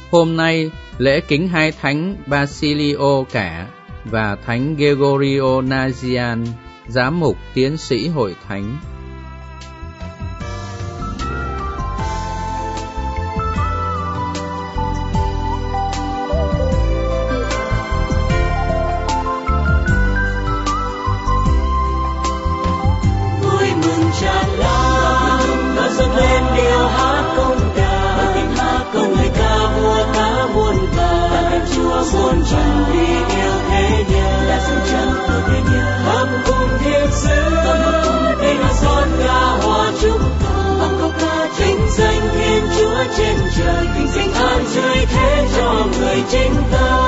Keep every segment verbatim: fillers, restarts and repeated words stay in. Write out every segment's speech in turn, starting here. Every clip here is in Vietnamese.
Hôm nay, lễ kính hai thánh Basilio Cả và thánh Gregorio Nazian, giám mục tiến sĩ hội thánh. Vui mừng tràn lan, ta dâng lên điệu hát công ca, tiếng hát công người ca vua cá muôn vàn, ta Chúa muôn trần vì yêu thế nhân, đã sống chân từ thế nhân, hâm cùng thiên sứ, để nó xót ca hòa chúng tôi, bằng câu ca vinh danh Thiên Chúa trên trời, vinh danh an dưới thế cho người chính ta.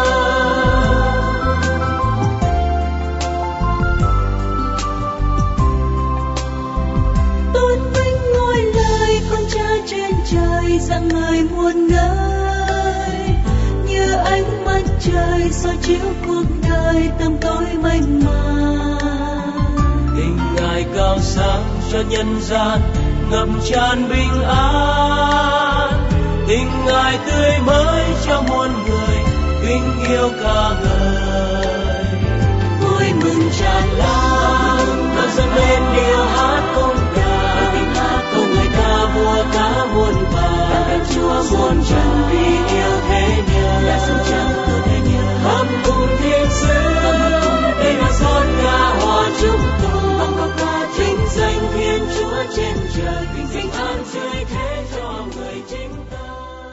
Trời rằng người muôn nơi như ánh mặt trời soi chiếu cuộc đời tăm tối mênh mang. Tình Ngài cao sáng cho nhân gian ngập tràn bình an. Tình Ngài tươi mới cho muôn người kính yêu ca ngợi. Vui mừng tràn lan, ta dâng lên điệu hát công ca, tiếng hát của người ca vua cá muôn vàn, ta Chúa muôn trần vì yêu thế nhân, đã sống chân từ thế nhân, hâm cùng thiên sứ, để nó xót ca hòa chúng tôi, bằng câu ca vinh danh Thiên Chúa trên trời, vinh danh an dưới thế cho người chính ta.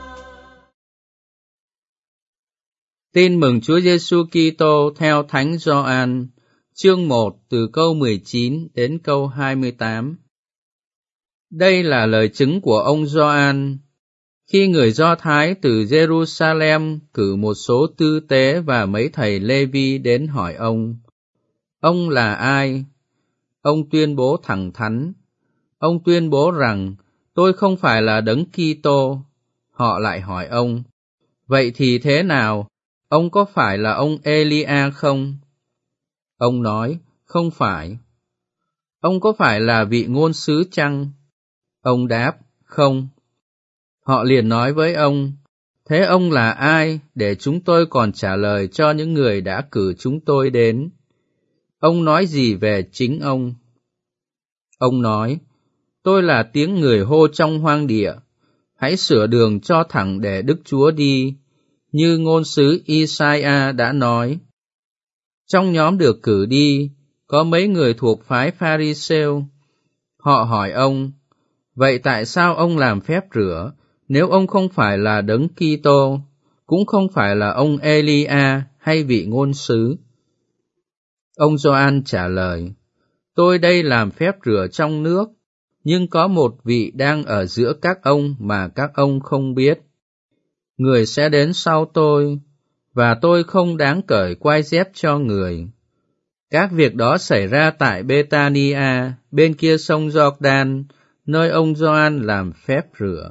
Tin mừng Chúa Giêsu Kitô theo Thánh Gioan, chương một từ câu mười chín đến câu hai mươi tám. Đây là lời chứng của ông Gioan. Khi người Do Thái từ Jerusalem cử một số tư tế và mấy thầy Lê-vi đến hỏi ông, ông là ai? Ông tuyên bố thẳng thắn. Ông tuyên bố rằng, tôi không phải là Đấng Kitô. Họ lại hỏi ông, vậy thì thế nào? Ông có phải là ông Elia không? Ông nói, không phải. Ông có phải là vị ngôn sứ chăng? Ông đáp, không. Họ liền nói với ông, thế ông là ai để chúng tôi còn trả lời cho những người đã cử chúng tôi đến? Ông nói gì về chính ông? Ông nói, tôi là tiếng người hô trong hoang địa, hãy sửa đường cho thẳng để Đức Chúa đi, như ngôn sứ Isaiah đã nói. Trong nhóm được cử đi, có mấy người thuộc phái Pha-ri-sêu. Họ hỏi ông, vậy tại sao ông làm phép rửa, nếu ông không phải là Đấng Kitô, cũng không phải là ông Elia hay vị ngôn sứ? Ông Gioan trả lời, tôi đây làm phép rửa trong nước, nhưng có một vị đang ở giữa các ông mà các ông không biết. Người sẽ đến sau tôi, và tôi không đáng cởi quai dép cho người. Các việc đó xảy ra tại Bê-ta-ni-a, bên kia sông Giô-đan, nơi ông Gioan làm phép rửa.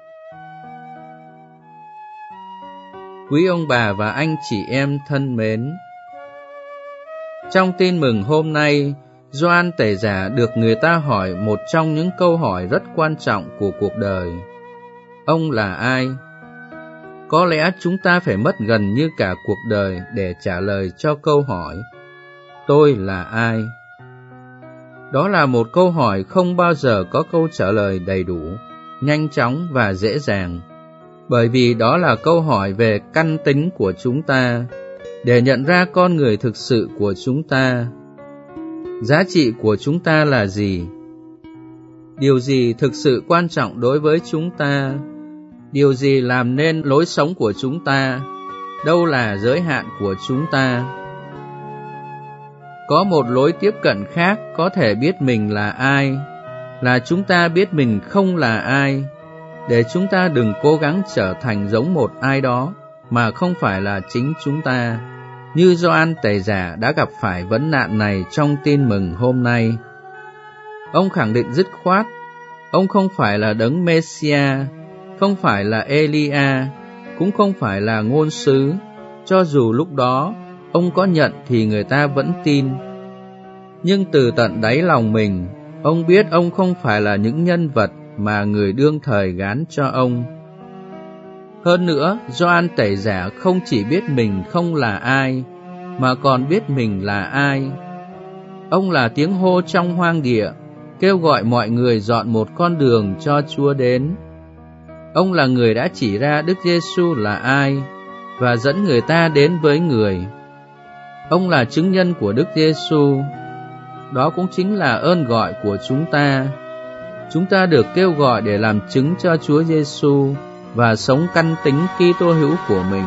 Quý ông bà và anh chị em thân mến, trong tin mừng hôm nay, Gioan Tẩy Giả được người ta hỏi một trong những câu hỏi rất quan trọng của cuộc đời. Ông là ai? Có lẽ chúng ta phải mất gần như cả cuộc đời để trả lời cho câu hỏi, tôi là ai? Đó là một câu hỏi không bao giờ có câu trả lời đầy đủ, nhanh chóng và dễ dàng, bởi vì đó là câu hỏi về căn tính của chúng ta, để nhận ra con người thực sự của chúng ta. Giá trị của chúng ta là gì? Điều gì thực sự quan trọng đối với chúng ta? Điều gì làm nên lối sống của chúng ta? Đâu là giới hạn của chúng ta? Có một lối tiếp cận khác có thể biết mình là ai, là chúng ta biết mình không là ai, để chúng ta đừng cố gắng trở thành giống một ai đó mà không phải là chính chúng ta, như Gioan Tẩy Giả đã gặp phải vấn nạn này trong tin mừng hôm nay. Ông khẳng định dứt khoát, ông không phải là Đấng Mê-si-a, không phải là Elia, cũng không phải là ngôn sứ, cho dù lúc đó ông có nhận thì người ta vẫn tin. Nhưng từ tận đáy lòng mình, ông biết ông không phải là những nhân vật mà người đương thời gán cho ông. Hơn nữa, Gioan Tẩy Giả không chỉ biết mình không là ai, mà còn biết mình là ai. Ông là tiếng hô trong hoang địa, kêu gọi mọi người dọn một con đường cho Chúa đến. Ông là người đã chỉ ra Đức Giêsu là ai và dẫn người ta đến với người. Ông là chứng nhân của Đức Giêsu. Đó cũng chính là ơn gọi của chúng ta. Chúng ta được kêu gọi để làm chứng cho Chúa Giêsu và sống căn tính Kitô hữu của mình.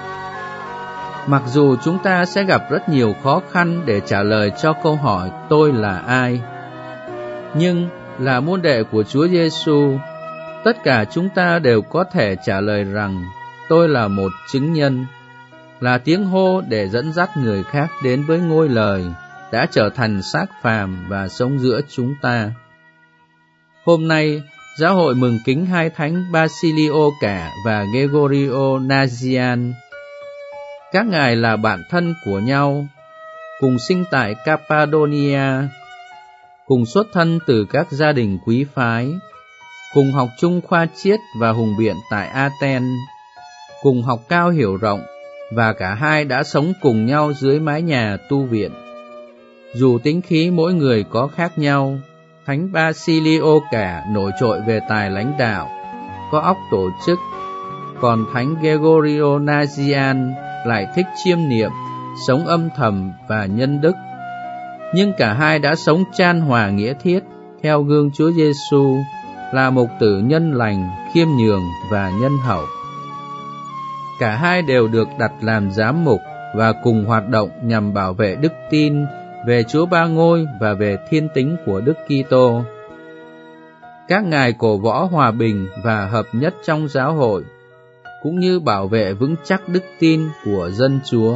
Mặc dù chúng ta sẽ gặp rất nhiều khó khăn để trả lời cho câu hỏi tôi là ai, nhưng là môn đệ của Chúa Giêsu, tất cả chúng ta đều có thể trả lời rằng tôi là một chứng nhân, là tiếng hô để dẫn dắt người khác đến với ngôi lời đã trở thành xác phàm và sống giữa chúng ta. Hôm nay, Giáo hội mừng kính hai thánh Basilio Cả và Gregorio Nazian. Các ngài là bạn thân của nhau, cùng sinh tại Cappadocia, cùng xuất thân từ các gia đình quý phái, cùng học chung khoa triết và hùng biện tại Athens, cùng học cao hiểu rộng, và cả hai đã sống cùng nhau dưới mái nhà tu viện. Dù tính khí mỗi người có khác nhau, Thánh Basilio Cả nổi trội về tài lãnh đạo, có óc tổ chức, còn Thánh Gregorio Nazian lại thích chiêm niệm, sống âm thầm và nhân đức. Nhưng cả hai đã sống chan hòa nghĩa thiết, theo gương Chúa Giêsu, là mục tử nhân lành, khiêm nhường và nhân hậu. Cả hai đều được đặt làm giám mục và cùng hoạt động nhằm bảo vệ đức tin về Chúa Ba Ngôi và về thiên tính của Đức Kitô. Các ngài cổ võ hòa bình và hợp nhất trong giáo hội, cũng như bảo vệ vững chắc đức tin của dân Chúa.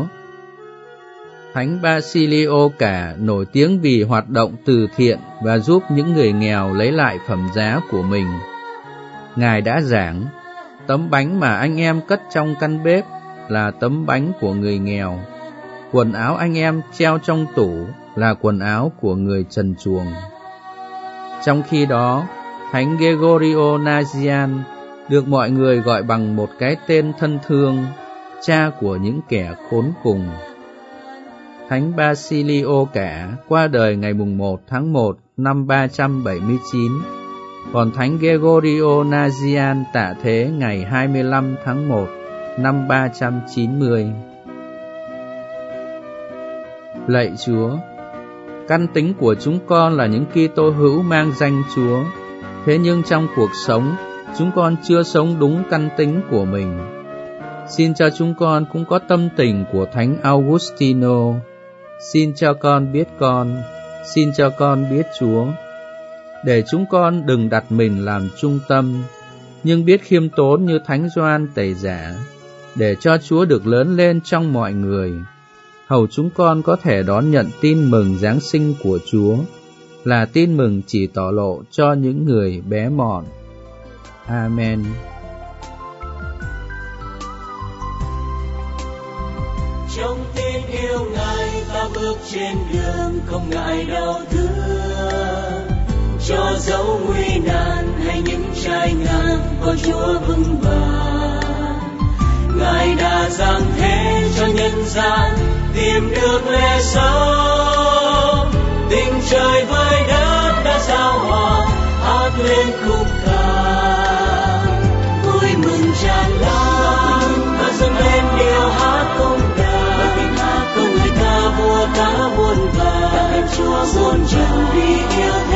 Thánh Basilio Cả nổi tiếng vì hoạt động từ thiện và giúp những người nghèo lấy lại phẩm giá của mình. Ngài đã giảng, tấm bánh mà anh em cất trong căn bếp là tấm bánh của người nghèo, quần áo anh em treo trong tủ là quần áo của người trần truồng. Trong khi đó, Thánh Gregorio Nazian được mọi người gọi bằng một cái tên thân thương, cha của những kẻ khốn cùng. Thánh Basilio Cả qua đời ngày mùng một tháng một năm ba trăm bảy mươi chín, còn Thánh Gregorio Nazian tạ thế ngày hai mươi lăm tháng một năm ba trăm chín mươi. Lạy Chúa, căn tính của chúng con là những Kitô hữu mang danh Chúa, thế nhưng trong cuộc sống, chúng con chưa sống đúng căn tính của mình. Xin cho chúng con cũng có tâm tình của Thánh Augustino. Xin cho con biết con, xin cho con biết Chúa, để chúng con đừng đặt mình làm trung tâm, nhưng biết khiêm tốn như Thánh Gioan Tẩy Giả, để cho Chúa được lớn lên trong mọi người, hầu chúng con có thể đón nhận tin mừng Giáng sinh của Chúa, là tin mừng chỉ tỏ lộ cho những người bé mọn. Amen. Trong tin yêu Ngài ta bước trên đường không ngại đau thương, cho dẫu nguy nan hay những trái ngang có Chúa vững vàng. Ngài đã giáng thế cho nhân gian tìm được lẽ sống, tình trời với đất đã giao hòa hát lên khúc ca vui mừng tràn lan và dâng lên điệu hát công đà, bởi tiếng hát của người ca vua cá muôn vàn, cảm ơn Chúa muôn trần vì yêu